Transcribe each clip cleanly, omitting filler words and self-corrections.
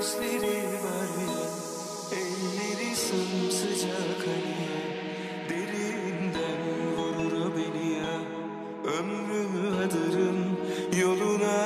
Gözleri var ya, elleri sımsıcak hani ya, derinden vurur beni ya. Ömrümü adarım yoluna,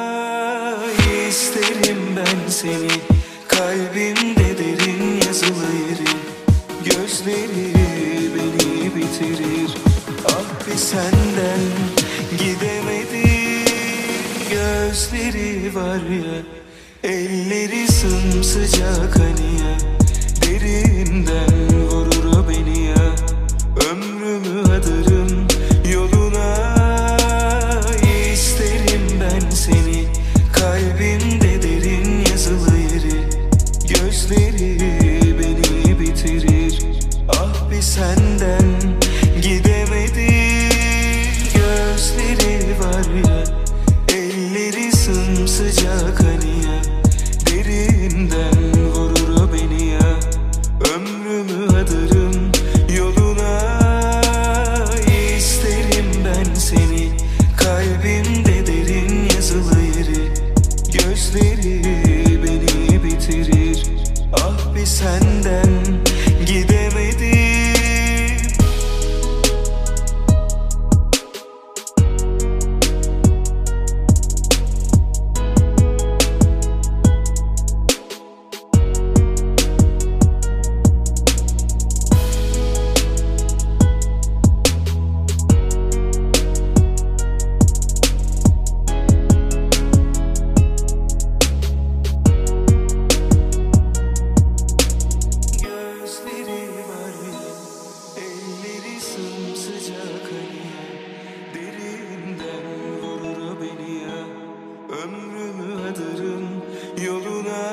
isterim ben seni. Kalbimde derin yazılı yerin, gözleri beni bitirir. Ah bir senden gidemedim. Gözleri var ya, elleri sımsıcak hani ya, derinden vurur beni ya. Ömrümü adarım yoluna, isterim ben seni. Kalbimde derin yazılı yeri, gözleri beni bitirir. Ah bir senden gidemedim. Gözleri var ya, elleri sımsıcak hani ya, derinden vurur beni ya. Ömrümü adarım yoluna, isterim ben seni. Kalbimde derin yazılı yeri, gözleri beni bitirir. Ah bir senden gidemedim. Ömrümü adarım yoluna,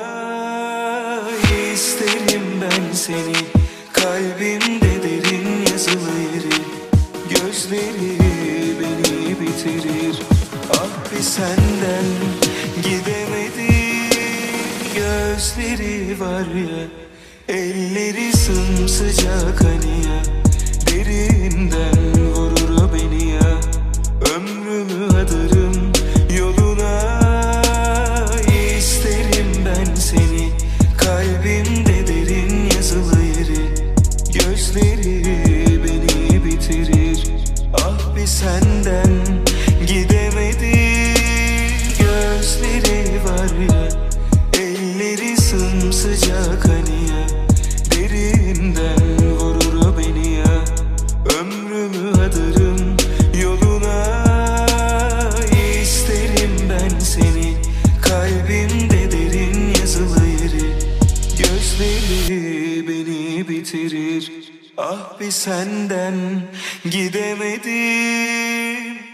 isterim ben seni. Kalbimde derin yazılı yeri, gözleri beni bitirir. Ah bir senden gidemedim. Gözleri var ya, elleri sımsıcak hani ya, derinden vurur beni ya. Ömrümü adarım yoluna, isterim ben seni. Kalbimde derin yazılı yeri, gözleri beni bitirir. Ah bir senden gidemedim. Gözleri var ya, elleri sımsıcak hani ya, derinden vurur beni ya. Ömrümü adarım yoluna, isterim ben seni. Kalbimde derin yazılı yeri, gözleri beni bitirir. Ah bir senden gidemedim.